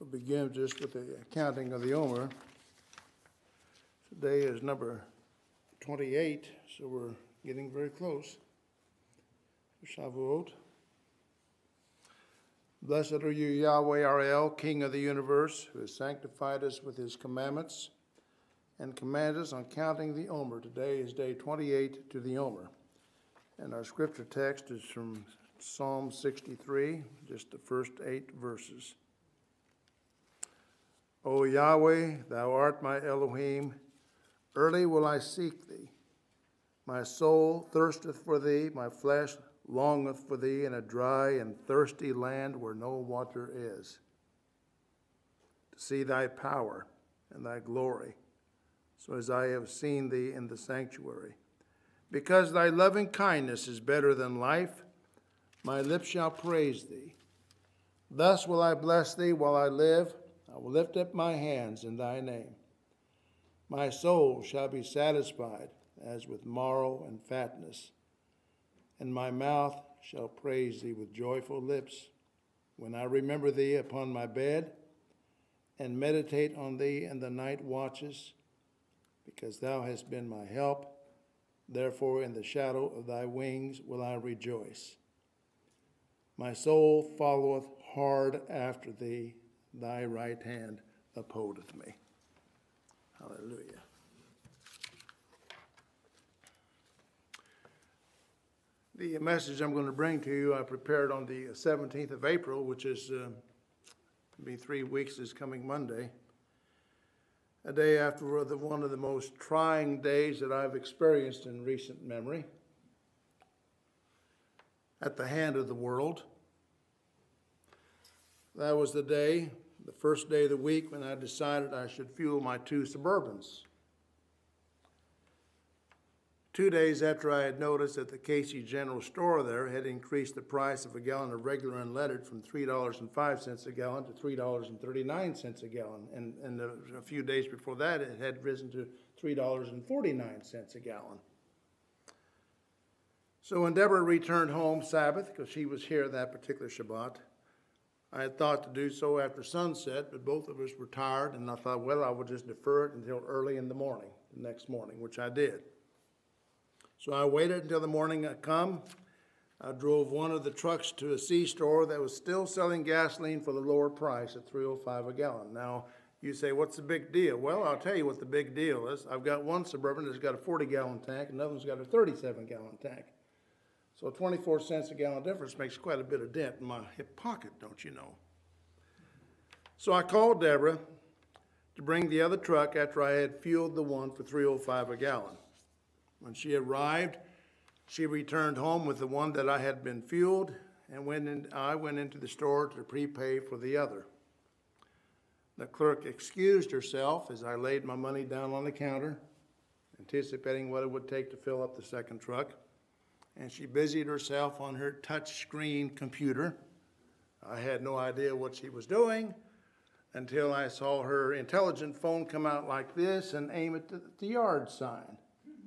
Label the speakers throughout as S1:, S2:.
S1: We'll begin just with the counting of the Omer. Today is number 28, so we're getting very close to Shavuot. Blessed are you, Yahweh our El, King of the universe, who has sanctified us with his commandments and commanded us on counting the Omer. Today is day 28 to the Omer. And our scripture text is from Psalm 63, just the first 8 verses. O Yahweh, thou art my Elohim, early will I seek thee. My soul thirsteth for thee, my flesh longeth for thee in a dry and thirsty land where no water is, to see thy power and thy glory, so as I have seen thee in the sanctuary. Because thy loving kindness is better than life, my lips shall praise thee. Thus will I bless thee while I live. I will lift up my hands in thy name. My soul shall be satisfied as with marrow and fatness, and my mouth shall praise thee with joyful lips, when I remember thee upon my bed and meditate on thee in the night watches, because thou hast been my help. Therefore in the shadow of thy wings will I rejoice. My soul followeth hard after thee, thy right hand upholdeth me. Hallelujah. The message I'm going to bring to you, I prepared on the 17th of April, which is be 3 weeks this coming Monday, a day after one of the most trying days that I've experienced in recent memory at the hand of the world. That was the day, the first day of the week, when I decided I should fuel my 2 Suburbans. 2 days after I had noticed that the Casey General Store there had increased the price of a gallon of regular unleaded from $3.05 a gallon to $3.39 a gallon. And a few days before that, it had risen to $3.49 a gallon. So when Deborah returned home Sabbath, because she was here that particular Shabbat, I had thought to do so after sunset, but both of us were tired, and I thought, well, I would just defer it until early in the morning, the next morning, which I did. So I waited until the morning had come. I drove one of the trucks to a C-store that was still selling gasoline for the lower price at $3.05 a gallon. Now, you say, what's the big deal? Well, I'll tell you what the big deal is. I've got one Suburban that's got a 40-gallon tank, and another one's got a 37-gallon tank. So 24 cents a gallon difference makes quite a bit of dent in my hip pocket, don't you know? So I called Deborah to bring the other truck after I had fueled the one for $3.05 a gallon. When she arrived, she returned home with the one that I had been fueled, and I went into the store to prepay for the other. The clerk excused herself as I laid my money down on the counter, anticipating what it would take to fill up the second truck, and she busied herself on her touch-screen computer. I had no idea what she was doing until I saw her intelligent phone come out like this and aim at the yard sign.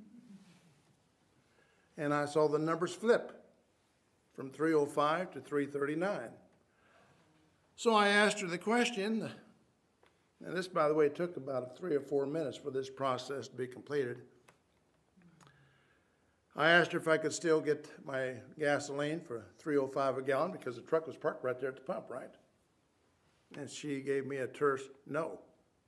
S1: And I saw the numbers flip from 305 to 339. So I asked her the question, and this, by the way, took about 3 or 4 minutes for this process to be completed. I asked her if I could still get my gasoline for $3.05 a gallon because the truck was parked right there at the pump, right? And she gave me a terse no.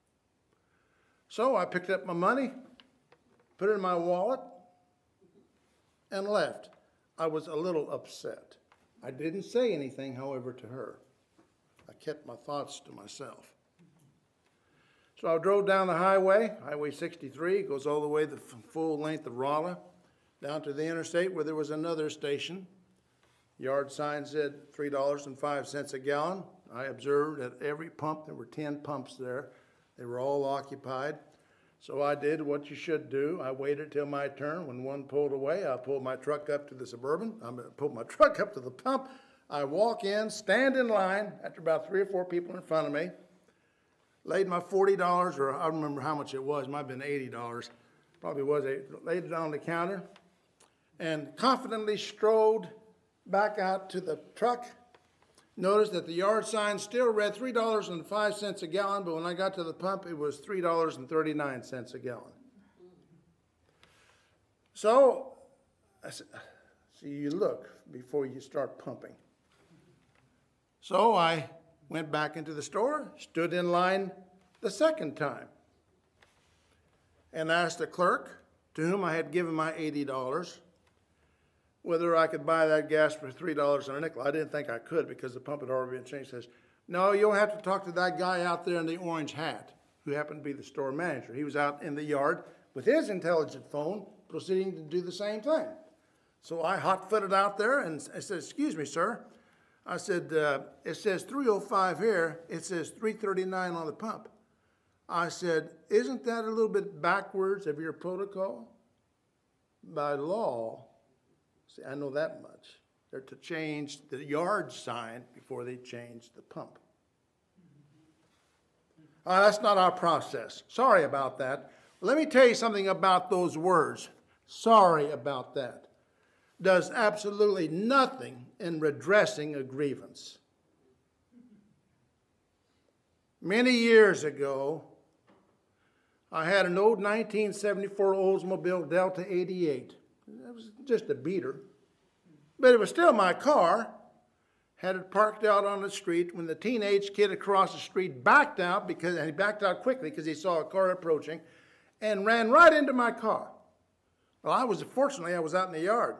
S1: So I picked up my money, put it in my wallet, and left. I was a little upset. I didn't say anything, however, to her. I kept my thoughts to myself. So I drove down the highway, Highway 63, goes all the way the full length of Rolla, down to the interstate where there was another station. Yard sign said $3.05 a gallon. I observed at every pump, there were 10 pumps there. They were all occupied. So I did what you should do. I waited till my turn. When one pulled away, I pulled my truck up to the Suburban. I pulled my truck up to the pump. I walk in, stand in line after about 3 or 4 people in front of me, laid my $40, or I don't remember how much it was, it might have been $80, probably was, laid it on the counter, and confidently strode back out to the truck Notice that the yard sign still read $3.05 a gallon, but when I got to the pump, it was $3.39 a gallon. So, you look before you start pumping. So I went back into the store, stood in line the second time, and asked the clerk, to whom I had given my $80, whether I could buy that gas for $3 and a nickel. I didn't think I could because the pump had already been changed. He says, no, you'll have to talk to that guy out there in the orange hat, who happened to be the store manager. He was out in the yard with his intelligent phone, proceeding to do the same thing. So I hot-footed out there and I said, excuse me, sir. I said, it says 305 here. It says 339 on the pump. I said, isn't that a little bit backwards of your protocol? By law, see, I know that much. They're to change the yard sign before they change the pump. That's not our process. Sorry about that. Let me tell you something about those words. Sorry about that. Does absolutely nothing in redressing a grievance. Many years ago, I had an old 1974 Oldsmobile Delta 88. It was just a beater. But it was still my car. Had it parked out on the street when the teenage kid across the street backed out, and he backed out quickly because he saw a car approaching, and ran right into my car. Well, fortunately, I was out in the yard.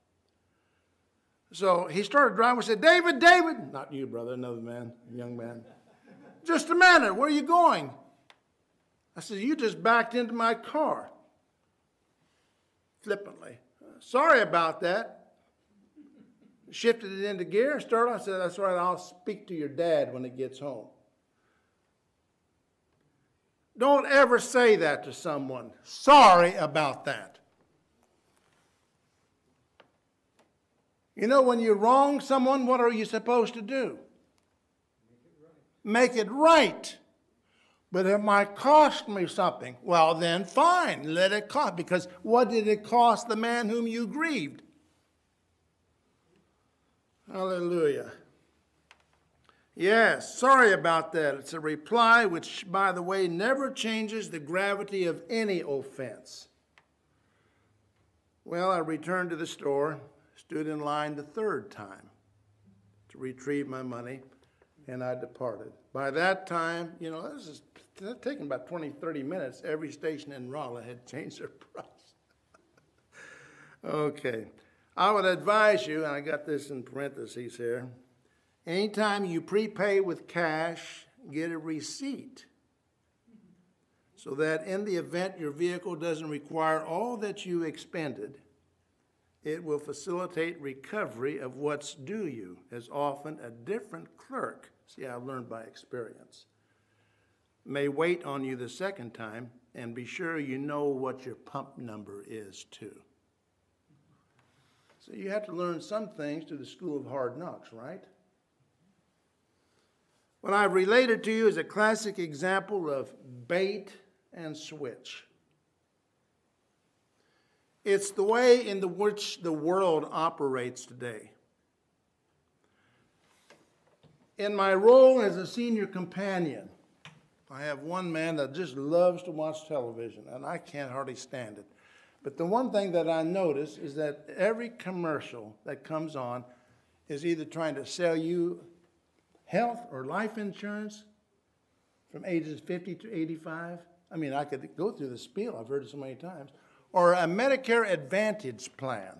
S1: So he started driving and said, David, David. Not you, brother, another man, a young man. Just a minute, where are you going? I said, you just backed into my car. Flippantly. Sorry about that. Shifted it into gear, started. I said, that's right, I'll speak to your dad when he gets home. Don't ever say that to someone. Sorry about that. You know, when you wrong someone, what are you supposed to do? Make it right. But it might cost me something. Well, then fine, let it cost. Because what did it cost the man whom you grieved? Hallelujah. Yes, sorry about that. It's a reply which, by the way, never changes the gravity of any offense. Well, I returned to the store, stood in line the third time to retrieve my money, and I departed. By that time, you know, this is taking about 20, 30 minutes. Every station in Rolla had changed their price. Okay. I would advise you, and I got this in parentheses here, anytime you prepay with cash, get a receipt so that in the event your vehicle doesn't require all that you expended, it will facilitate recovery of what's due you, as often a different clerk, see, I've learned by experience, may wait on you the second time, and be sure you know what your pump number is too. So you have to learn some things through the school of hard knocks, right? What I've related to you is a classic example of bait and switch. It's the way in which the world operates today. In my role as a senior companion, I have one man that just loves to watch television, and I can't hardly stand it. But the one thing that I notice is that every commercial that comes on is either trying to sell you health or life insurance from ages 50 to 85. I mean, I could go through the spiel. I've heard it so many times. Or a Medicare Advantage plan.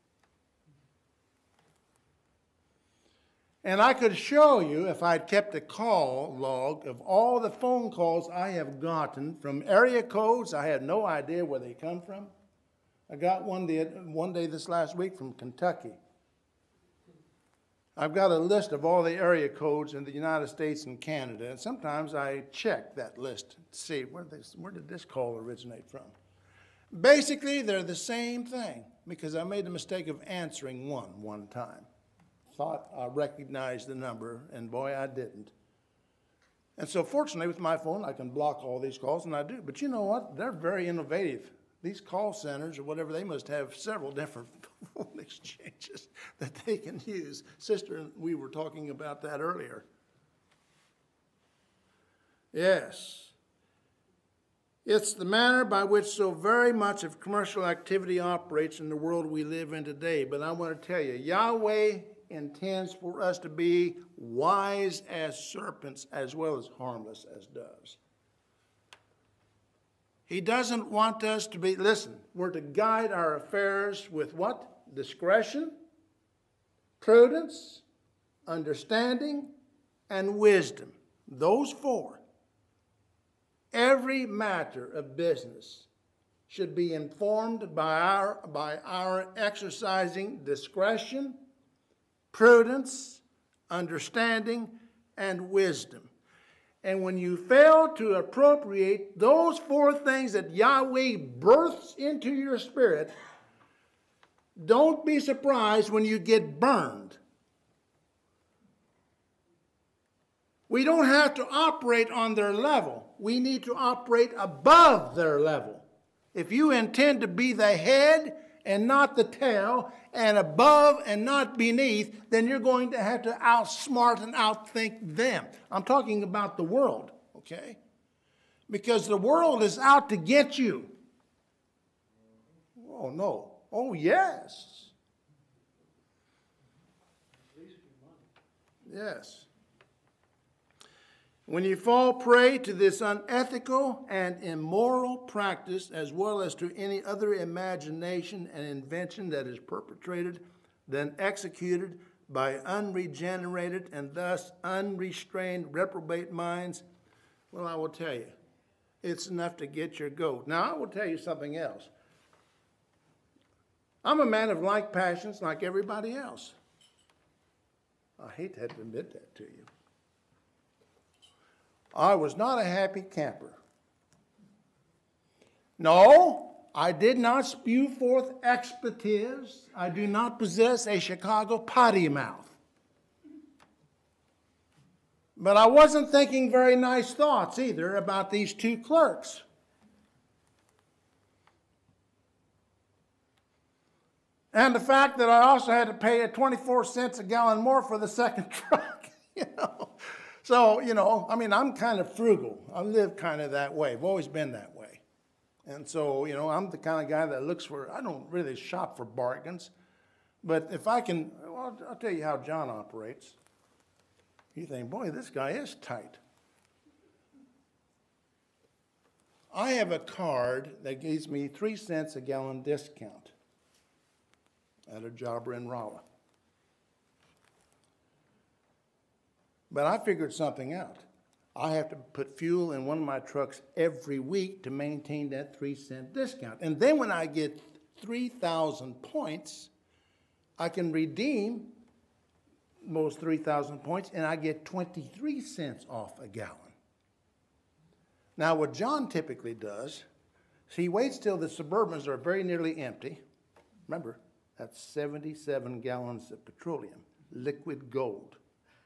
S1: And I could show you, if I'd kept a call log of all the phone calls I have gotten from area codes I had no idea where they come from. I got one day this last week from Kentucky. I've got a list of all the area codes in the United States and Canada, and sometimes I check that list to see where did this call originate from. Basically, they're the same thing, because I made the mistake of answering one time. Thought I recognized the number, and boy, I didn't. And so fortunately, with my phone, I can block all these calls, and I do. But you know what? They're very innovative. These call centers or whatever, they must have several different phone exchanges that they can use. Sister, we were talking about that earlier. Yes. It's the manner by which so very much of commercial activity operates in the world we live in today. But I want to tell you, Yahweh intends for us to be wise as serpents as well as harmless as doves. He doesn't want us to be, listen, we're to guide our affairs with what? Discretion, prudence, understanding, and wisdom. Those four. Every matter of business should be informed by our exercising discretion, prudence, understanding, and wisdom. And when you fail to appropriate those four things that Yahweh births into your spirit, don't be surprised when you get burned. We don't have to operate on their level. We need to operate above their level. If you intend to be the head and not the tail, and above and not beneath, then you're going to have to outsmart and outthink them. I'm talking about the world, okay? Because the world is out to get you. Oh, no. Oh, yes. Yes. When you fall prey to this unethical and immoral practice, as well as to any other imagination and invention that is perpetrated, then executed by unregenerated and thus unrestrained reprobate minds, well, I will tell you, it's enough to get your goat. Now, I will tell you something else. I'm a man of like passions like everybody else. I hate to have to admit that to you. I was not a happy camper. No, I did not spew forth expletives. I do not possess a Chicago potty mouth. But I wasn't thinking very nice thoughts either about these two clerks. And the fact that I also had to pay at 24 cents a gallon more for the second truck, you know. So, you know, I mean, I'm kind of frugal. I live kind of that way. I've always been that way. And so, you know, I'm the kind of guy that looks for, I don't really shop for bargains. But if I can, well, I'll tell you how John operates. You think, boy, this guy is tight. I have a card that gives me 3 cents a gallon discount at a jobber in Rolla. But I figured something out. I have to put fuel in one of my trucks every week to maintain that 3-cent discount. And then when I get 3,000 points, I can redeem those 3,000 points and I get 23 cents off a gallon. Now what John typically does is he waits till the Suburbans are very nearly empty. Remember, that's 77 gallons of petroleum, liquid gold.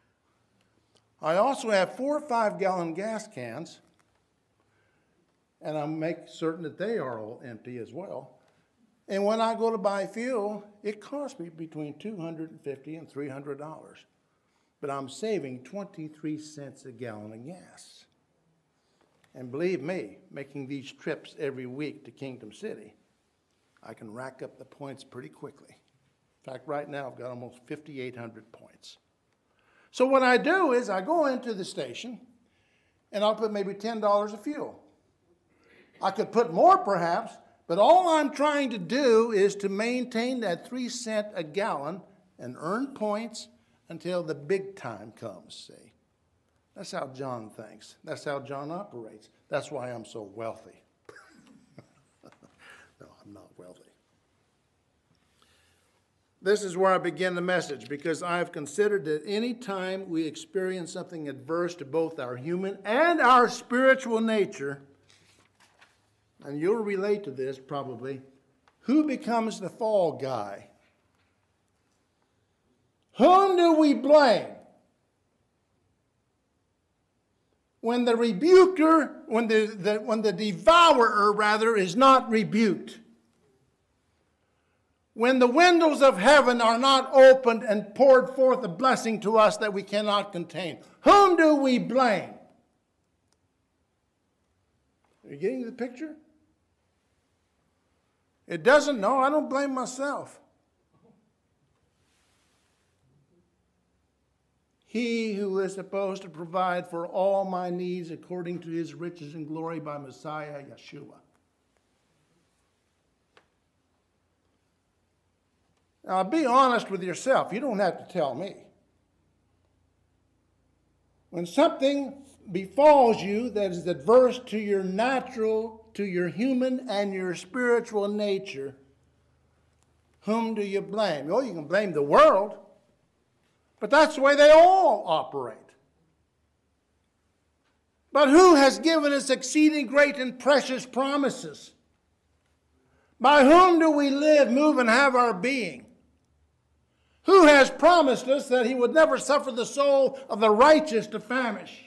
S1: I also have 4 or 5 gallon gas cans, and I make certain that they are all empty as well. And when I go to buy fuel, it costs me between $250 and $300. But I'm saving 23 cents a gallon of gas. And believe me, making these trips every week to Kingdom City, I can rack up the points pretty quickly. In fact, right now I've got almost 5,800 points. So what I do is I go into the station and I'll put maybe $10 of fuel. I could put more perhaps, but all I'm trying to do is to maintain that 3 cents a gallon and earn points until the big time comes, see. That's how John thinks. That's how John operates. That's why I'm so wealthy. No, I'm not wealthy. This is where I begin the message, because I have considered that any time we experience something adverse to both our human and our spiritual nature, and you'll relate to this probably, who becomes the fall guy? Whom do we blame? when the rebuker, when the devourer rather is not rebuked, when the windows of heaven are not opened and poured forth a blessing to us that we cannot contain, whom do we blame? Are you getting the picture? It doesn't, no, I don't blame myself. He who is supposed to provide for all my needs according to his riches and glory by Messiah Yeshua. Now, be honest with yourself. You don't have to tell me. When something befalls you that is adverse to your natural, to your human and your spiritual nature, whom do you blame? Oh, you can blame the world, but that's the way they all operate. But who has given us exceeding great and precious promises? By whom do we live, move, and have our being? Who has promised us that he would never suffer the soul of the righteous to famish?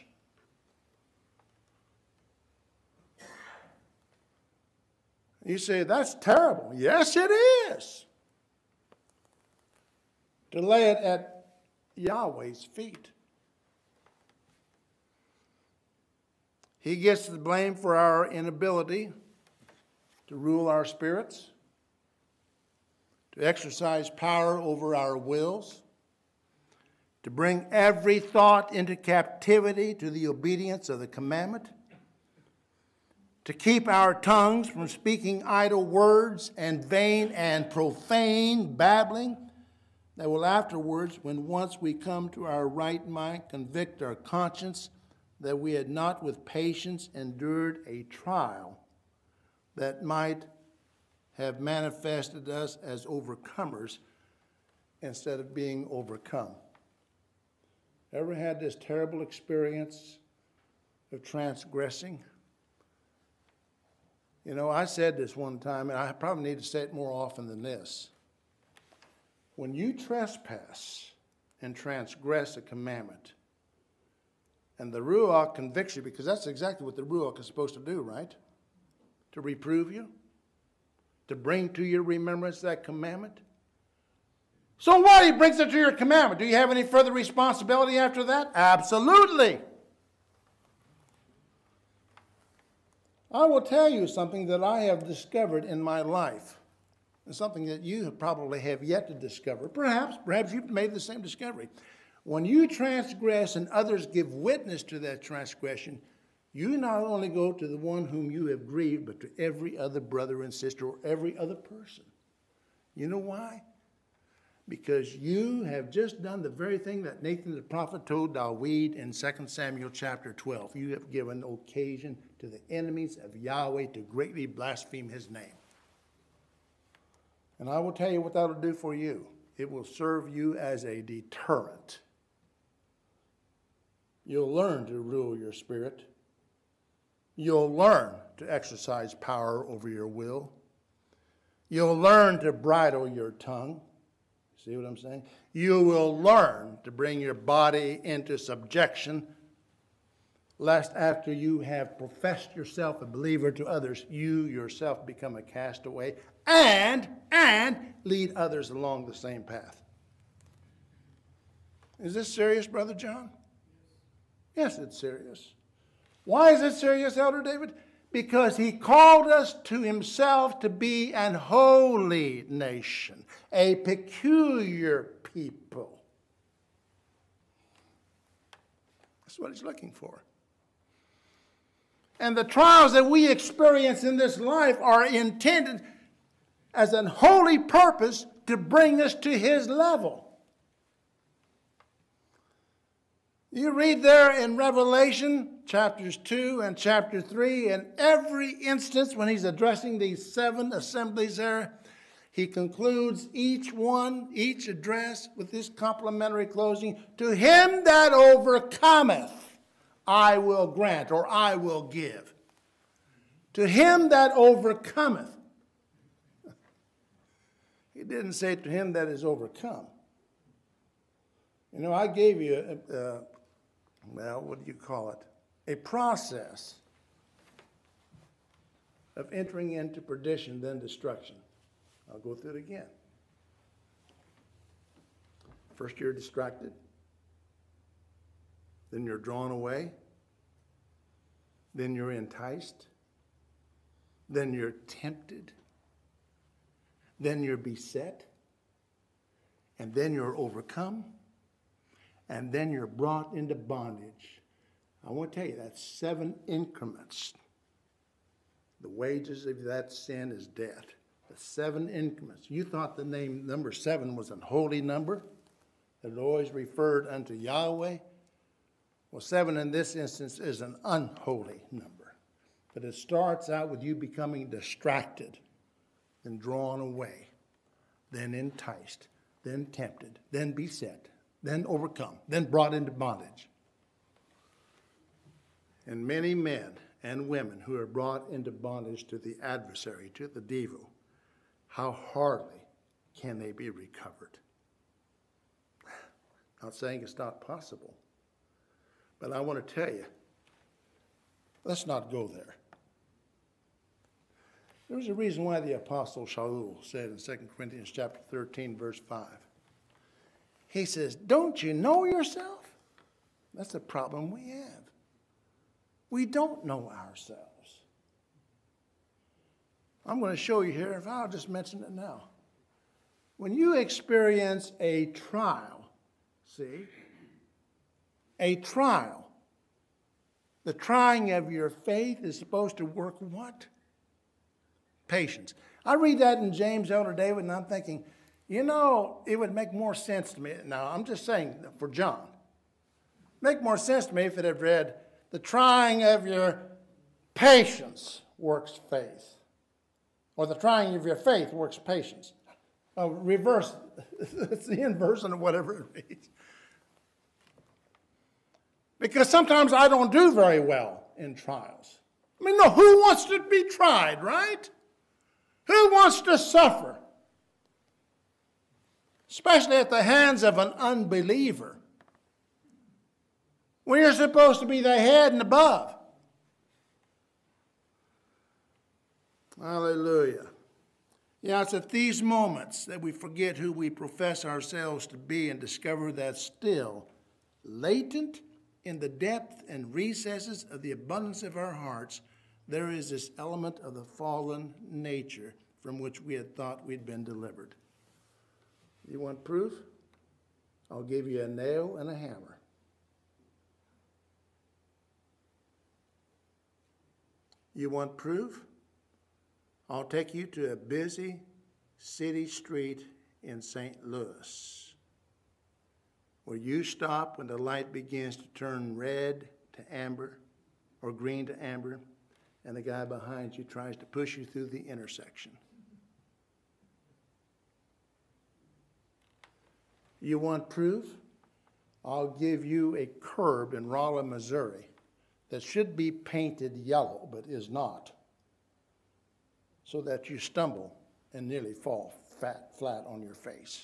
S1: You say, that's terrible. Yes, it is. To lay it at Yahweh's feet. He gets the blame for our inability to rule our spirits, to exercise power over our wills, to bring every thought into captivity to the obedience of the commandment, to keep our tongues from speaking idle words and vain and profane babbling that will afterwards, when once we come to our right mind, convict our conscience that we had not with patience endured a trial that might have manifested us as overcomers instead of being overcome. Ever had this terrible experience of transgressing? You know, I said this one time, and I probably need to say it more often than this. When you trespass and transgress a commandment, and the Ruach convicts you, because that's exactly what the Ruach is supposed to do, right? To reprove you, to bring to your remembrance that commandment. So what? He brings it to your commandment. Do you have any further responsibility after that? Absolutely. I will tell you something that I have discovered in my life, and something that you probably have yet to discover. Perhaps you've made the same discovery. When you transgress and others give witness to that transgression, you not only go to the one whom you have grieved, but to every other brother and sister or every other person. You know why? Because you have just done the very thing that Nathan the prophet told David in 2 Samuel chapter 12. You have given occasion to the enemies of Yahweh to greatly blaspheme his name. And I will tell you what that will do for you. It will serve you as a deterrent. You'll learn to rule your spirit. You'll learn to exercise power over your will. You'll learn to bridle your tongue. See what I'm saying? You will learn to bring your body into subjection, lest after you have professed yourself a believer to others, you yourself become a castaway and lead others along the same path. Is this serious, Brother John? Yes, it's serious. Why is it serious, Elder David? Because he called us to himself to be an holy nation, a peculiar people. That's what he's looking for. And the trials that we experience in this life are intended as an holy purpose to bring us to his level. You read there in Revelation chapters 2 and chapter 3, in every instance when he's addressing these 7 assemblies there, he concludes each address with this complimentary closing: to him that overcometh, I will grant, or I will give. To him that overcometh. He didn't say to him that is overcome. You know, I gave you, what do you call it? a process of entering into perdition, then destruction. I'll go through it again. First, you're distracted. Then you're drawn away. Then you're enticed. Then you're tempted. Then you're beset. And then you're overcome. And then you're brought into bondage. I want to tell you, that's 7 increments. The wages of that sin is death. The 7 increments. You thought the name number 7 was an holy number that always referred unto Yahweh. Well, 7 in this instance is an unholy number. But it starts out with you becoming distracted, then drawn away, then enticed, then tempted, then beset, then overcome, then brought into bondage. And many men and women who are brought into bondage to the adversary, to the devil, how hardly can they be recovered? Not saying it's not possible, but I want to tell you, let's not go there. There's a reason why the Apostle Shaul said in 2 Corinthians chapter 13, verse 5, he says, don't you know yourself? That's the problem we have. We don't know ourselves. I'm going to show you here, if I'll just mention it now. When you experience a trial, see, a trial, the trying of your faith is supposed to work what? Patience. I read that in James Elder David, and I'm thinking, you know, it would make more sense to me. Now, I'm just saying for John. Make more sense to me if it had read, the trying of your patience works faith. Or the trying of your faith works patience. Reverse, it's the inverse of whatever it reads. Because sometimes I don't do very well in trials. I mean, no, who wants to be tried, right? Who wants to suffer? Especially at the hands of an unbeliever. When you're supposed to be the head and above. Hallelujah. Yeah, it's at these moments that we forget who we profess ourselves to be and discover that still latent in the depth and recesses of the abundance of our hearts, there is this element of the fallen nature from which we had thought we'd been delivered. You want proof? I'll give you a nail and a hammer. You want proof? I'll take you to a busy city street in St. Louis, where you stop when the light begins to turn red to amber or green to amber, and the guy behind you tries to push you through the intersection. You want proof? I'll give you a curb in Rolla, Missouri that should be painted yellow but is not, so that you stumble and nearly fall flat on your face.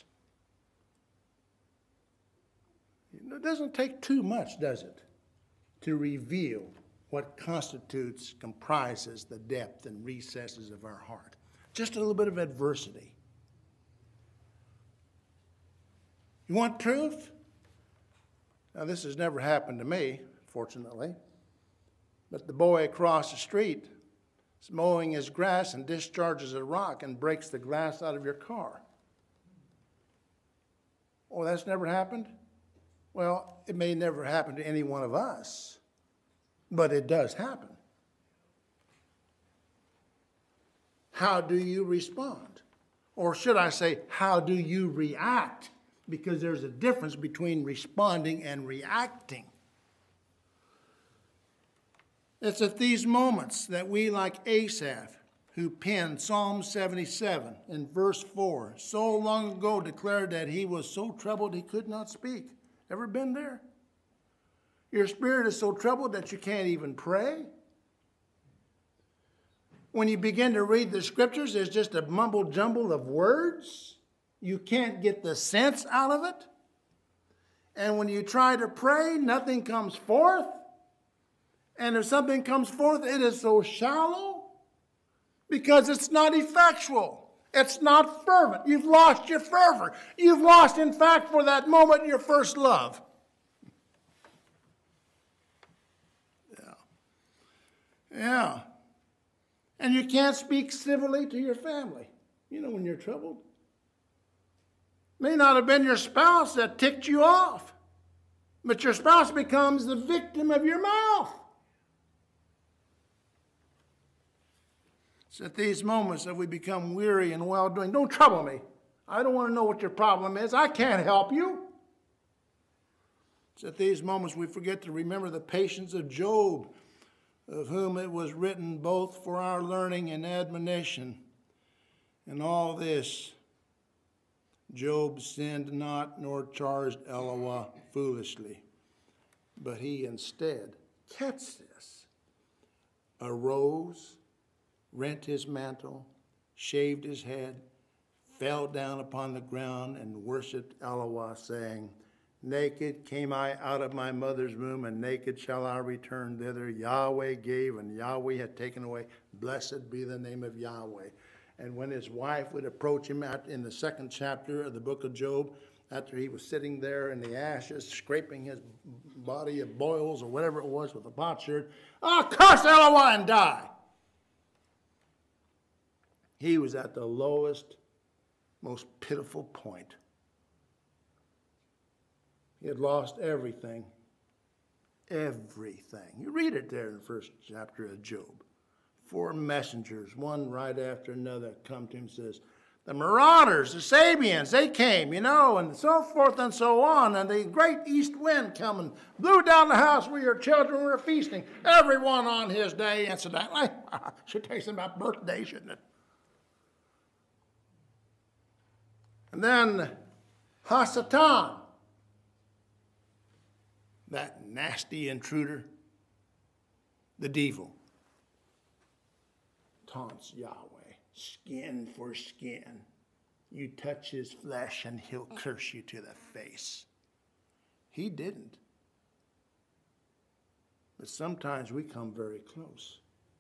S1: It doesn't take too much, does it, to reveal what comprises the depth and recesses of our heart. Just a little bit of adversity. You want proof? Now, this has never happened to me, fortunately, but the boy across the street is mowing his grass and discharges a rock and breaks the glass out of your car. Oh, that's never happened? Well, it may never happen to any one of us, but it does happen. How do you respond? Or should I say, how do you react? Because there's a difference between responding and reacting. It's at these moments that we, like Asaph, who penned Psalm 77 in verse 4, so long ago declared that he was so troubled he could not speak. Ever been there? Your spirit is so troubled that you can't even pray. When you begin to read the scriptures, there's just a mumble jumble of words. You can't get the sense out of it. And when you try to pray, nothing comes forth. And if something comes forth, it is so shallow because it's not effectual. It's not fervent. You've lost your fervor. You've lost, in fact, for that moment, your first love. Yeah. And you can't speak civilly to your family. You know when you're troubled. May not have been your spouse that ticked you off, but your spouse becomes the victim of your mouth. It's at these moments that we become weary and well-doing. Don't trouble me. I don't want to know what your problem is. I can't help you. It's at these moments we forget to remember the patience of Job, of whom it was written both for our learning and admonition. In all this, Job sinned not nor charged Elohim foolishly, but he instead, catch this, arose, rent his mantle, shaved his head, fell down upon the ground and worshipped Elohim, saying, naked came I out of my mother's womb, and naked shall I return thither. Yahweh gave, and Yahweh had taken away. Blessed be the name of Yahweh. And when his wife would approach him in the 2nd chapter of the book of Job, after he was sitting there in the ashes, scraping his body of boils or whatever it was with a potsherd, curse Elohim and die. He was at the lowest, most pitiful point. He had lost everything. Everything. You read it there in the 1st chapter of Job. 4 messengers, one right after another, come to him and says, the marauders, the Sabians, they came, and so forth and so on. And the great east wind come and blew down the house where your children were feasting. Everyone on his day, incidentally. Should tell you something about birthday, shouldn't it? And then Hasatan, that nasty intruder, the devil, taunts Yahweh, skin for skin. You touch his flesh and he'll curse you to the face. He didn't. But sometimes we come very close.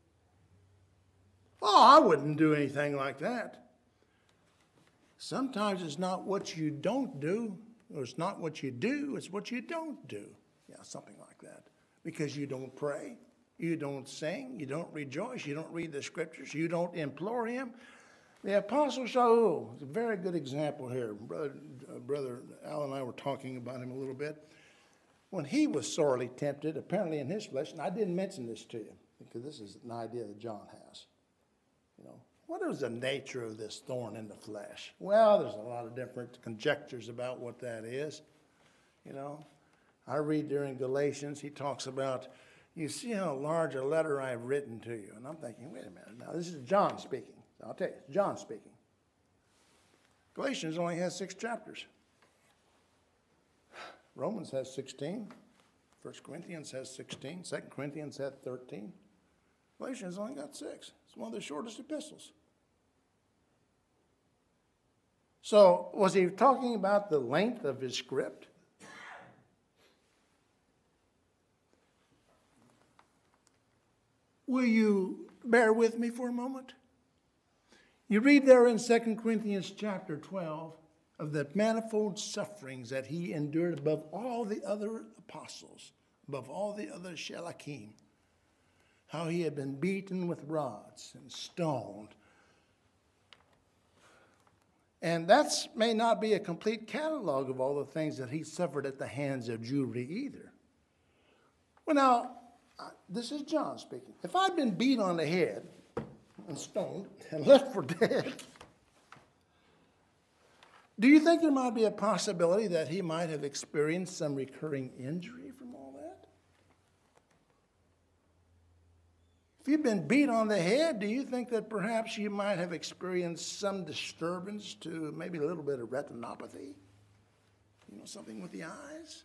S1: I wouldn't do anything like that. Sometimes it's not what you don't do, or it's not what you do, it's what you don't do. Yeah, something like that. Because you don't pray, you don't sing, you don't rejoice, you don't read the scriptures, you don't implore him. The Apostle Shaul is a very good example here. Brother Al and I were talking about him a little bit. When he was sorely tempted, apparently in his flesh, and I didn't mention this to you, because this is an idea that John has. What is the nature of this thorn in the flesh? Well, there's a lot of different conjectures about what that is. I read there in Galatians, he talks about, you see how large a letter I've written to you. And I'm thinking, wait a minute, now this is John speaking. I'll tell you, it's John speaking. Galatians only has 6 chapters. Romans has 16. 1 Corinthians has 16. 2 Corinthians has 13. Galatians only got 6. It's one of the shortest epistles. So, was he talking about the length of his script? Will you bear with me for a moment? You read there in 2 Corinthians chapter 12 of the manifold sufferings that he endured above all the other apostles, above all the other shelakim. How he had been beaten with rods and stoned. And that may not be a complete catalog of all the things that he suffered at the hands of Jewry either. Well, now, this is John speaking. If I'd been beat on the head and stoned and left for dead, do you think there might be a possibility that he might have experienced some recurring injury from all that? If you've been beat on the head, do you think that perhaps you might have experienced some disturbance to maybe a little bit of retinopathy? Something with the eyes?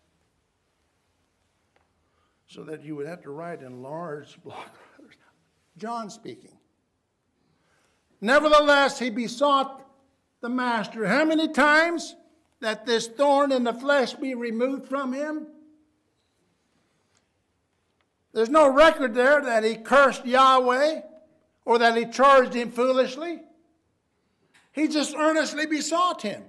S1: So that you would have to write in large block letters. John speaking. Nevertheless, he besought the master how many times? That this thorn in the flesh be removed from him? There's no record there that he cursed Yahweh or that he charged him foolishly. He just earnestly besought him.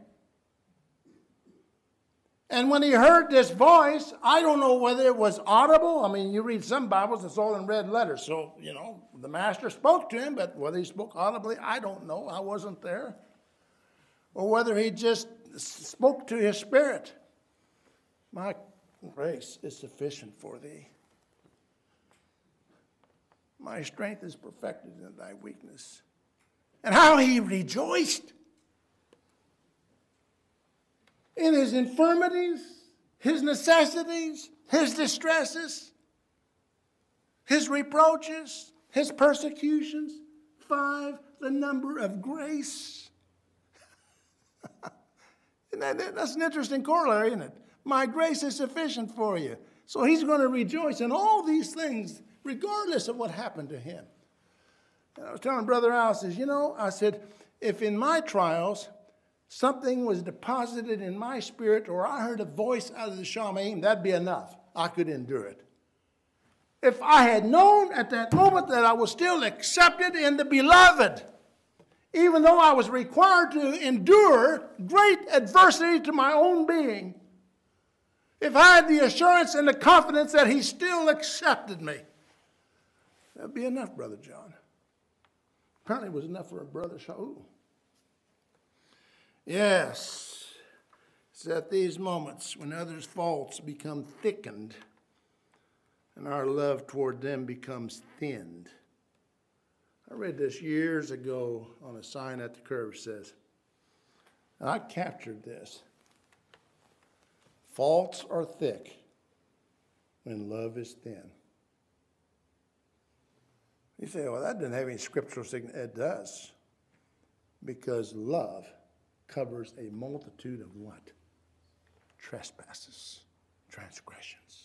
S1: And when he heard this voice, I don't know whether it was audible. I mean, you read some Bibles, it's all in red letters. So, the master spoke to him, but whether he spoke audibly, I don't know. I wasn't there. Or whether he just spoke to his spirit. My grace is sufficient for thee. My strength is perfected in thy weakness. And how he rejoiced in his infirmities, his necessities, his distresses, his reproaches, his persecutions. 5, the number of grace. That's an interesting corollary, isn't it? My grace is sufficient for you. So he's going to rejoice in all these things, regardless of what happened to him. And I was telling Brother Al, I said, if in my trials something was deposited in my spirit or I heard a voice out of the Shamayim, that'd be enough. I could endure it. If I had known at that moment that I was still accepted in the beloved, even though I was required to endure great adversity to my own being, if I had the assurance and the confidence that he still accepted me, that'd be enough, Brother John. Apparently it was enough for Brother Shaul. Yes, it's at these moments when others' faults become thickened and our love toward them becomes thinned. I read this years ago on a sign at the curb. It says, and I captured this: faults are thick when love is thin. You say, well, that doesn't have any scriptural significance. It does. Because love covers a multitude of what? Trespasses, transgressions.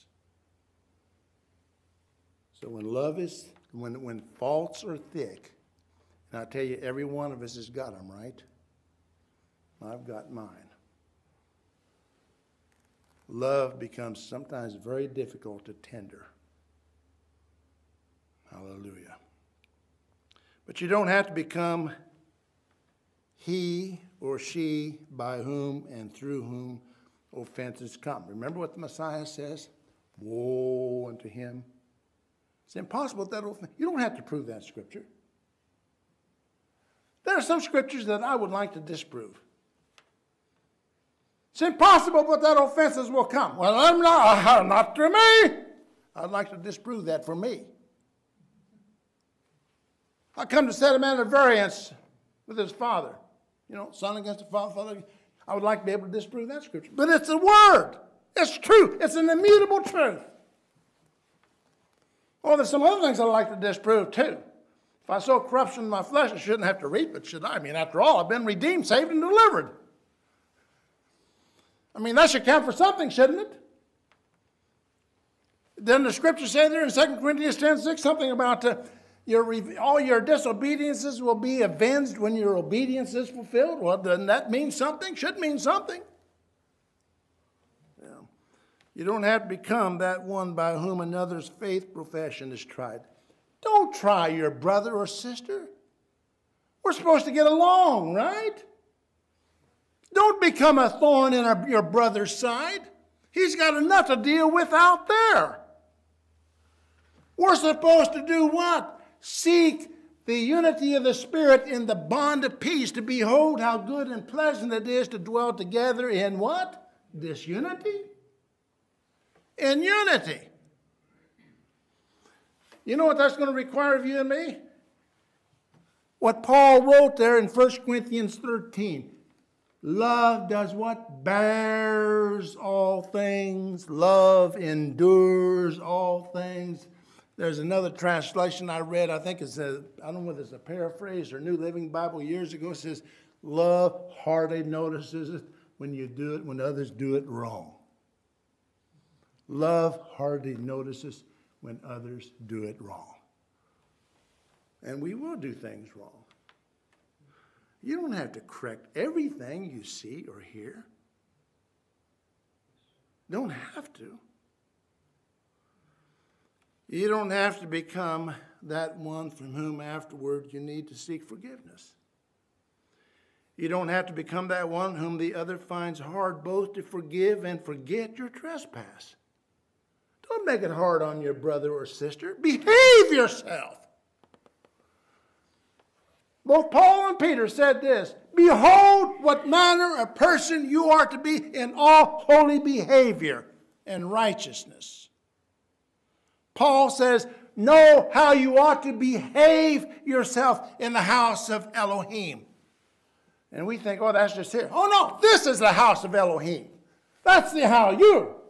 S1: So when faults are thick, and I tell you, every one of us has got them, right? I've got mine. Love becomes sometimes very difficult to tender. Hallelujah. But you don't have to become he or she by whom and through whom offenses come. Remember what the Messiah says? Woe unto him. It's impossible that offense. You don't have to prove that scripture. There are some scriptures that I would like to disprove. It's impossible but that offenses will come. Well, not through me. I'd like to disprove that for me. I come to set a man at variance with his father. Son against the father. I would like to be able to disprove that scripture. But it's a word. It's true. It's an immutable truth. Oh, there's some other things I'd like to disprove too. If I sow corruption in my flesh, I shouldn't have to reap it, should I? I mean, after all, I've been redeemed, saved, and delivered. I mean, that should count for something, shouldn't it? Then the scripture say there in 2 Corinthians 10:6 something about all your disobediences will be avenged when your obedience is fulfilled. Well, doesn't that mean something? Should mean something. Yeah. You don't have to become that one by whom another's faith profession is tried. Don't try your brother or sister. We're supposed to get along, right? Don't become a thorn in your brother's side. He's got enough to deal with out there. We're supposed to do what? Seek the unity of the Spirit in the bond of peace, to behold how good and pleasant it is to dwell together in what? Disunity? In unity. You know what that's going to require of you and me? What Paul wrote there in 1 Corinthians 13. Love does what? Bears all things. Love endures all things. There's another translation I read, I think it's I don't know whether it's a paraphrase or New Living Bible years ago. It says, love hardly notices it when you do it, when others do it wrong. Love hardly notices when others do it wrong. And we will do things wrong. You don't have to correct everything you see or hear. Don't have to. You don't have to become that one from whom afterward you need to seek forgiveness. You don't have to become that one whom the other finds hard both to forgive and forget your trespass. Don't make it hard on your brother or sister. Behave yourself. Both Paul and Peter said this, behold what manner of person you are to be in all holy behavior and righteousness. Paul says, know how you ought to behave yourself in the house of Elohim. And we think, oh, that's just here. Oh, no, this is the house of Elohim. That's the house.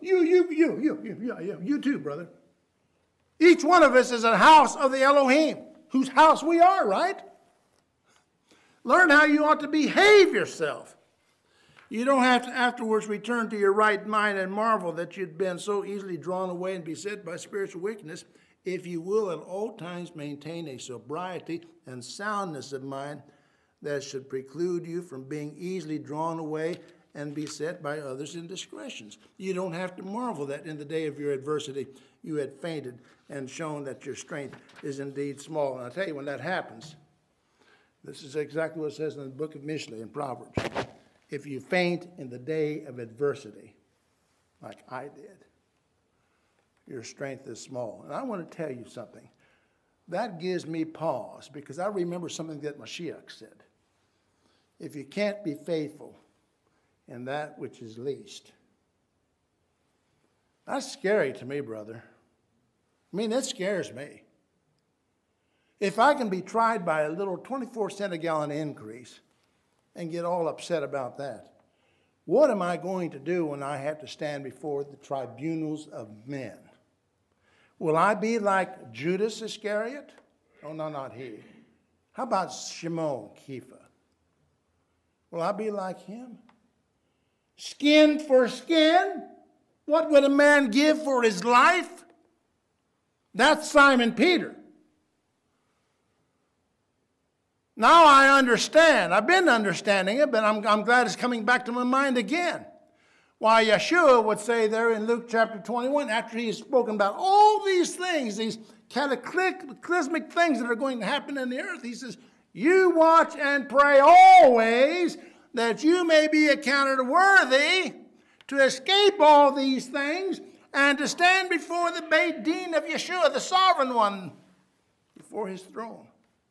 S1: You too, brother. Each one of us is a house of the Elohim, whose house we are, right? Learn how you ought to behave yourself. You don't have to afterwards return to your right mind and marvel that you'd been so easily drawn away and beset by spiritual wickedness, if you will at all times maintain a sobriety and soundness of mind that should preclude you from being easily drawn away and beset by others' indiscretions. You don't have to marvel that in the day of your adversity you had fainted and shown that your strength is indeed small. And I tell you, when that happens, this is exactly what it says in the book of Mishlei in Proverbs. If you faint in the day of adversity, like I did, your strength is small. And I want to tell you something. That gives me pause, because I remember something that Mashiach said. If you can't be faithful in that which is least, that's scary to me, brother. I mean, it scares me. If I can be tried by a little 24-cent a gallon increase and get all upset about that, what am I going to do when I have to stand before the tribunals of men? Will I be like Judas Iscariot? Oh, no, not he. How about Shimon Kepha? Will I be like him? Skin for skin? What would a man give for his life? That's Simon Peter. Now I understand. I've been understanding it, but I'm glad it's coming back to my mind again. Why Yeshua would say there in Luke chapter 21, after he has spoken about all these things, these cataclysmic things that are going to happen in the earth, he says, you watch and pray always that you may be accounted worthy to escape all these things and to stand before the Beit Din of Yeshua, the sovereign one, before his throne.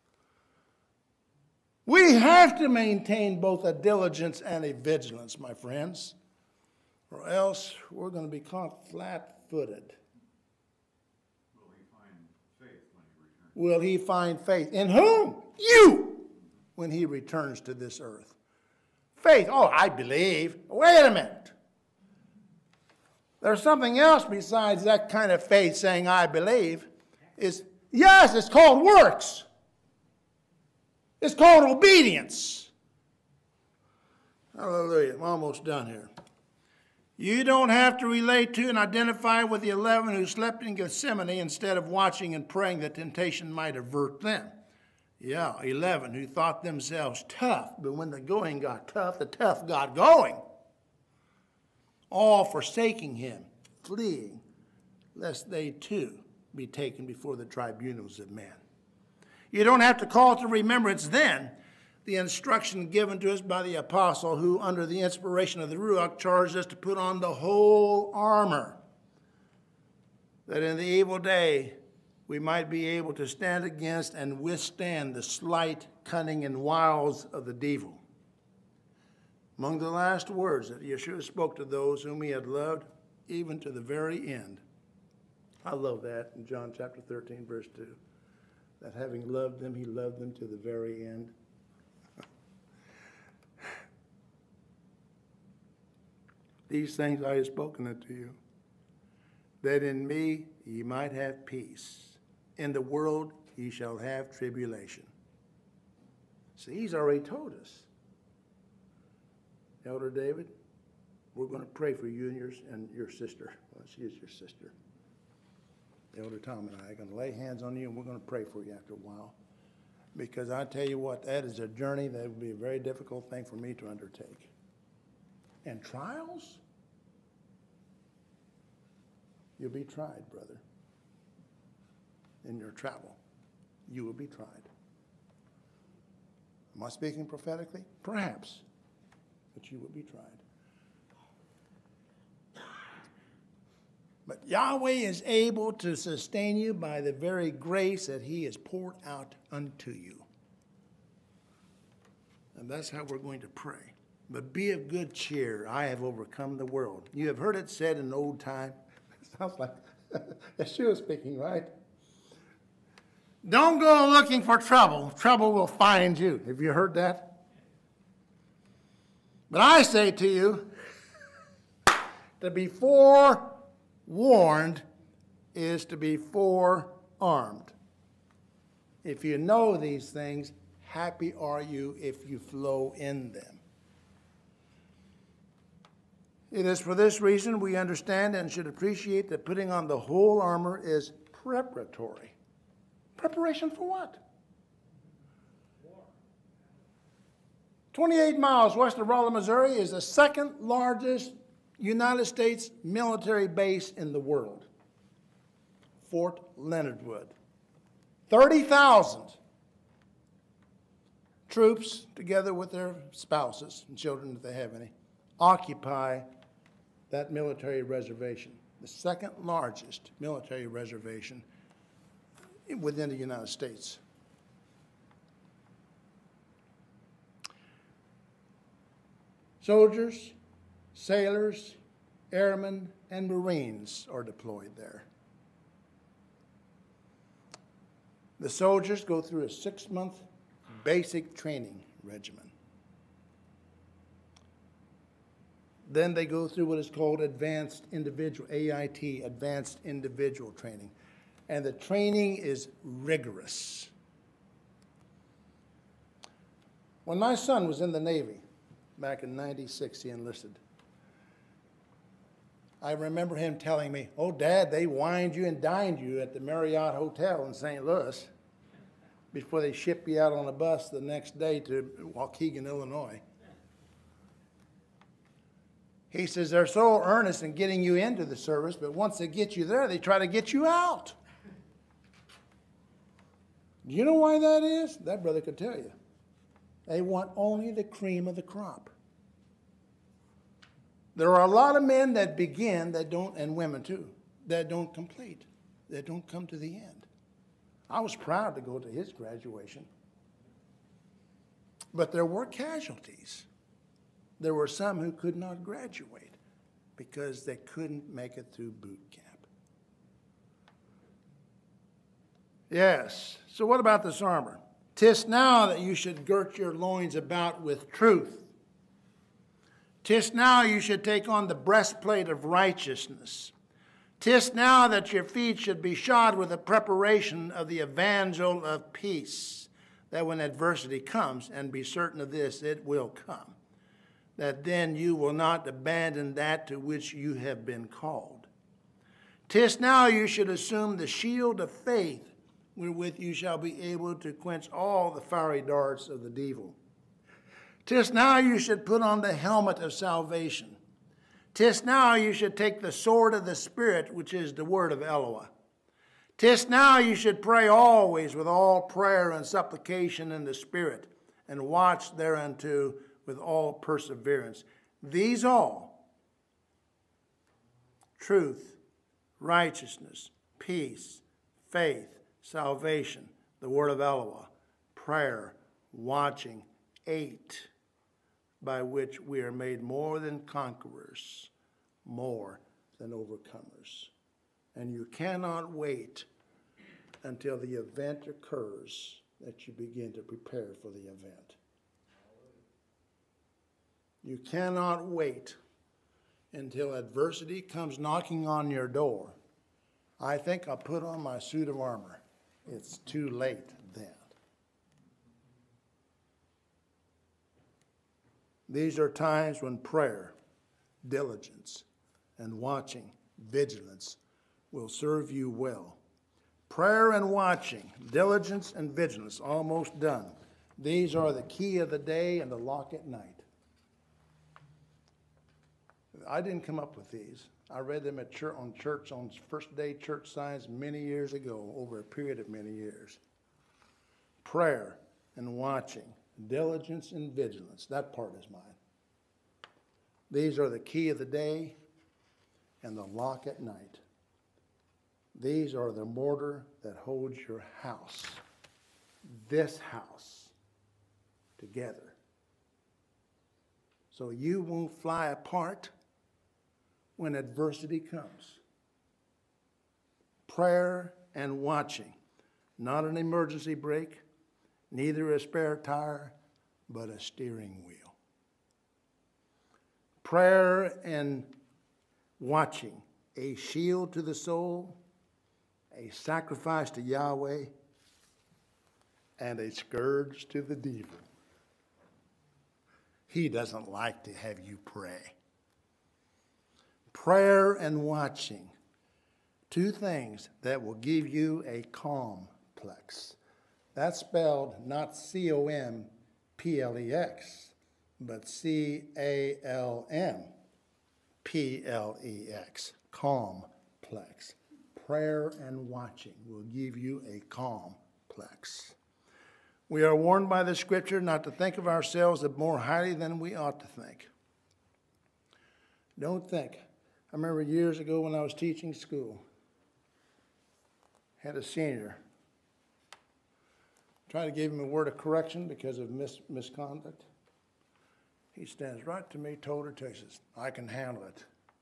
S1: We have to maintain both a diligence and a vigilance, my friends, or else we're going to be caught flat-footed.
S2: Will he find faith when he returns?
S1: Will he find faith? In whom? You! When he returns to this earth. Faith. Oh, I believe. Wait a minute. There's something else besides that kind of faith saying I believe. Yes, it's called works. It's called obedience. Hallelujah. I'm almost done here. You don't have to relate to and identify with the 11 who slept in Gethsemane instead of watching and praying that temptation might avert them. Yeah, 11 who thought themselves tough, but when the going got tough, the tough got going. All forsaking him, fleeing, lest they too be taken before the tribunals of men. You don't have to call to remembrance then the instruction given to us by the apostle who, under the inspiration of the Ruach, charged us to put on the whole armor, that in the evil day we might be able to stand against and withstand the sleight, cunning, and wiles of the devil. Among the last words that Yeshua spoke to those whom he had loved, even to the very end. I love that in John chapter 13, verse 2. That having loved them, he loved them to the very end. These things I have spoken unto you, that in me ye might have peace. In the world ye shall have tribulation. See, he's already told us. Elder David, we're going to pray for you and your sister. Well, she is your sister. Elder Tom and I are going to lay hands on you, and we're going to pray for you after a while. Because I tell you what, that is a journey that would be a very difficult thing for me to undertake. And trials? You'll be tried, brother. in your travel. You will be tried. Am I speaking prophetically? Perhaps. But you will be tried. But Yahweh is able to sustain you by the very grace that he has poured out unto you. And that's how we're going to pray. But be of good cheer. I have overcome the world. You have heard it said in old time. Sounds like Yeshua speaking, right? Don't go looking for trouble. Trouble will find you. Have you heard that? But I say to you, to be forewarned is to be forearmed. If you know these things, happy are you if you flow in them. It is for this reason we understand and should appreciate that putting on the whole armor is preparatory. Preparation for what? 28 miles west of Rolla, Missouri is the second largest United States military base in the world. Fort Leonard Wood. 30,000 troops, together with their spouses and children if they have any, occupy that military reservation. The second largest military reservation within the United States. Soldiers, sailors, airmen, and Marines are deployed there. The soldiers go through a 6-month basic training regimen. Then they go through what is called Advanced Individual, AIT, Advanced Individual Training. And the training is rigorous. When my son was in the Navy, back in '96, he enlisted. I remember him telling me, "Oh, Dad, they wined you and dined you at the Marriott Hotel in St. Louis before they ship you out on a bus the next day to Waukegan, Illinois." He says, "They're so earnest in getting you into the service, but once they get you there, they try to get you out." Do you know why that is? That brother could tell you. They want only the cream of the crop. There are a lot of men that begin that don't, and women too, that don't complete, that don't come to the end. I was proud to go to his graduation. But there were casualties. There were some who could not graduate because they couldn't make it through boot camp. Yes. So what about this armor? 'Tis now that you should girt your loins about with truth. 'Tis now you should take on the breastplate of righteousness. 'Tis now that your feet should be shod with the preparation of the evangel of peace, that when adversity comes, and be certain of this, it will come, that then you will not abandon that to which you have been called. 'Tis now you should assume the shield of faith, wherewith you shall be able to quench all the fiery darts of the devil. 'Tis now you should put on the helmet of salvation. 'Tis now you should take the sword of the Spirit, which is the word of Eloah. 'Tis now you should pray always with all prayer and supplication in the Spirit, and watch thereunto with all perseverance. These all, truth, righteousness, peace, faith, salvation, the word of Eloah, prayer, watching, 8, by which we are made more than conquerors, more than overcomers. And you cannot wait until the event occurs that you begin to prepare for the event. You cannot wait until adversity comes knocking on your door. I think I'll put on my suit of armor. It's too late then. These are times when prayer, diligence, and watching, vigilance, will serve you well. Prayer and watching, diligence and vigilance, almost done. These are the key of the day and the lock at night. I didn't come up with these. I read them at church on first day church signs many years ago, over a period of many years. Prayer and watching, diligence and vigilance. That part is mine. These are the key of the day and the lock at night. These are the mortar that holds your house, this house, together. So you won't fly apart when adversity comes. Prayer and watching, not an emergency brake, neither a spare tire, but a steering wheel. Prayer and watching, a shield to the soul, a sacrifice to Yahweh, and a scourge to the devil. He doesn't like to have you pray. Prayer and watching, two things that will give you a complex. That's spelled not C-O-M-P-L-E-X, but C-A-L-M-P-L-E-X, complex. Prayer and watching will give you a complex. We are warned by the Scripture not to think of ourselves more highly than we ought to think. Don't think. I remember years ago when I was teaching school, had a senior. Tried to give him a word of correction because of misconduct. He stands right to me, told her, says, I can handle it.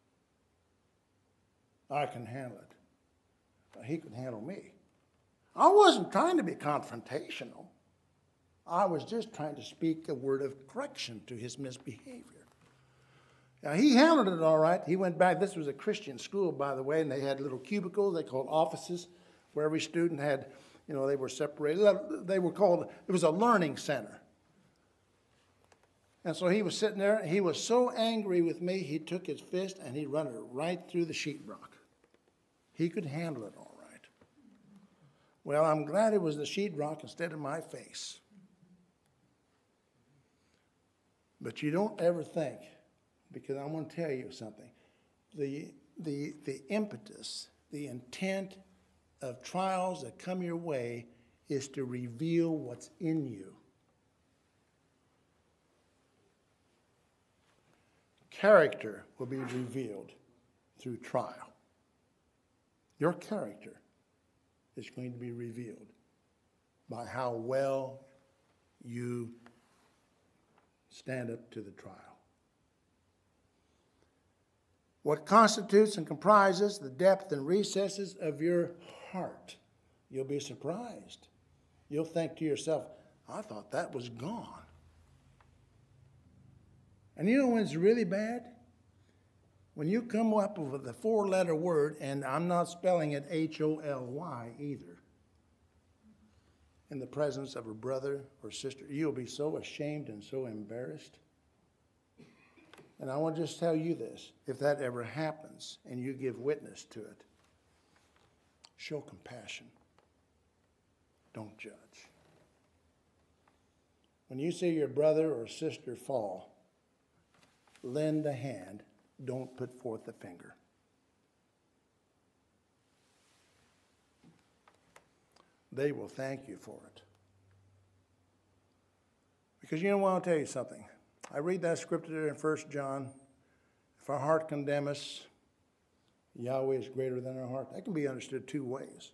S1: I can handle it. Well, he could handle me. I wasn't trying to be confrontational. I was just trying to speak a word of correction to his misbehavior. Now, he handled it all right. He went back. This was a Christian school, by the way, and they had little cubicles they called offices where every student had, they were separated. They were called, it was a learning center. And so he was sitting there. He was so angry with me, he took his fist and he run it right through the sheetrock. He could handle it all right. Well, I'm glad it was the sheetrock instead of my face. But you don't ever think, because I want to tell you something, the impetus, the intent of trials that come your way is to reveal what's in you. Character will be revealed through trial. Your character is going to be revealed by how well you stand up to the trial. What constitutes and comprises the depth and recesses of your heart. You'll be surprised. You'll think to yourself, I thought that was gone. And you know when it's really bad? When you come up with a four-letter word, and I'm not spelling it H-O-L-Y either, in the presence of a brother or sister, you'll be so ashamed and so embarrassed. And I want to just tell you this, if that ever happens and you give witness to it, show compassion. Don't judge. When you see your brother or sister fall, lend a hand. Don't put forth the finger. They will thank you for it. Because you know what, I'll tell you something. I read that scripture there in 1 John. If our heart condemn us, Yahweh is greater than our heart. That can be understood two ways.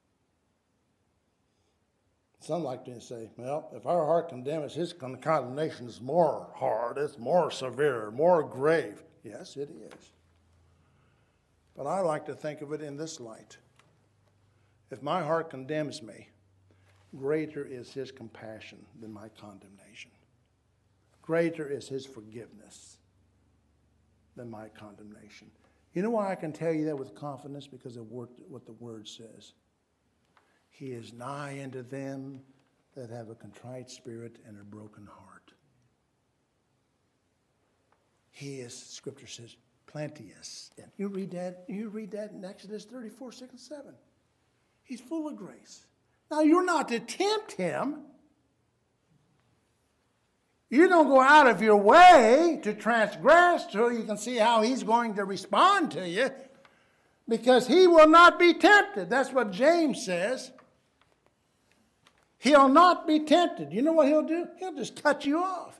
S1: Some like to say, well, if our heart condemns us, his condemnation is more hard, it's more severe, more grave. Yes, it is. But I like to think of it in this light. If my heart condemns me, greater is his compassion than my condemnation. Greater is his forgiveness than my condemnation. You know why I can tell you that with confidence? Because of what the word says. He is nigh unto them that have a contrite spirit and a broken heart. He is, Scripture says, plenteous. And you read that in Exodus 34, 6 and 7. He's full of grace. Now, you're not to tempt him. You don't go out of your way to transgress so you can see how he's going to respond to you, because he will not be tempted. That's what James says. He'll not be tempted. You know what he'll do? He'll just cut you off.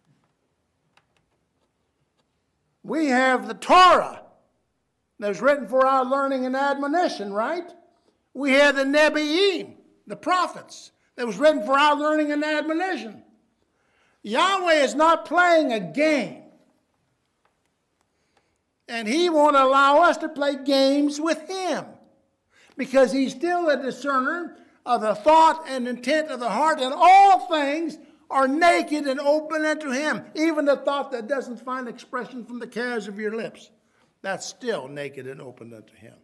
S1: We have the Torah that was written for our learning and admonition, right? We have the Nebi'im, the prophets, that was written for our learning and admonition. Yahweh is not playing a game. And he won't allow us to play games with him, because he's still a discerner of the thought and intent of the heart, and all things are naked and open unto him. Even the thought that doesn't find expression from the calves of your lips, that's still naked and open unto him.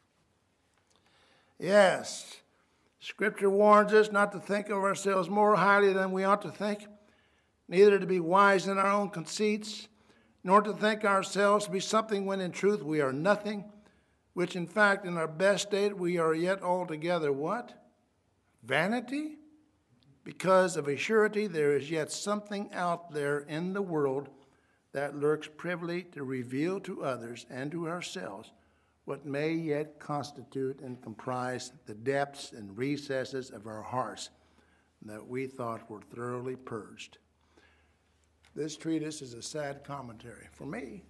S1: Yes, Scripture warns us not to think of ourselves more highly than we ought to think, neither to be wise in our own conceits, nor to think ourselves to be something when in truth we are nothing, which in fact in our best state we are yet altogether what? Vanity? Because of a surety there is yet something out there in the world that lurks privily to reveal to others and to ourselves what may yet constitute and comprise the depths and recesses of our hearts that we thought were thoroughly purged. This treatise is a sad commentary for me,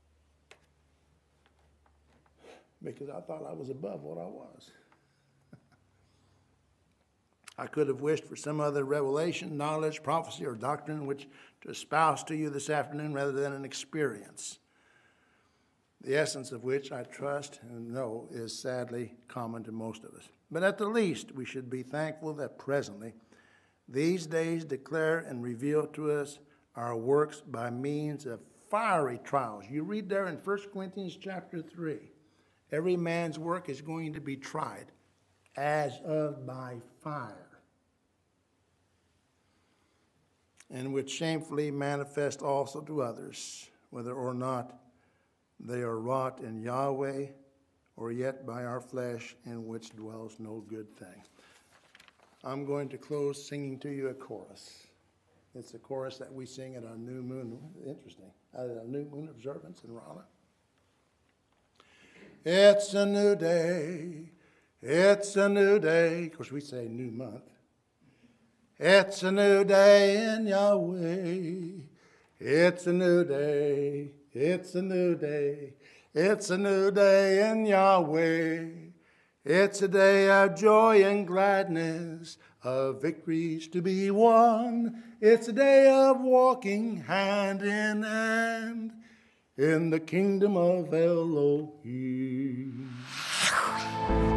S1: because I thought I was above what I was. I could have wished for some other revelation, knowledge, prophecy, or doctrine which to espouse to you this afternoon rather than an experience, the essence of which I trust and know is sadly common to most of us. But at the least, we should be thankful that presently these days declare and reveal to us our works by means of fiery trials. You read there in 1 Corinthians chapter 3, every man's work is going to be tried as of by fire, and which shamefully manifest also to others, whether or not they are wrought in Yahweh or yet by our flesh, in which dwells no good thing. I'm going to close singing to you a chorus. It's a chorus that we sing at our new moon, interesting, at our new moon observance in Raleigh. It's a new day. It's a new day. Of course, we say new month. It's a new day in Yahweh. It's a new day. It's a new day. It's a new day in Yahweh. It's a day of joy and gladness, of victories to be won. It's a day of walking hand in hand in the kingdom of Elohim.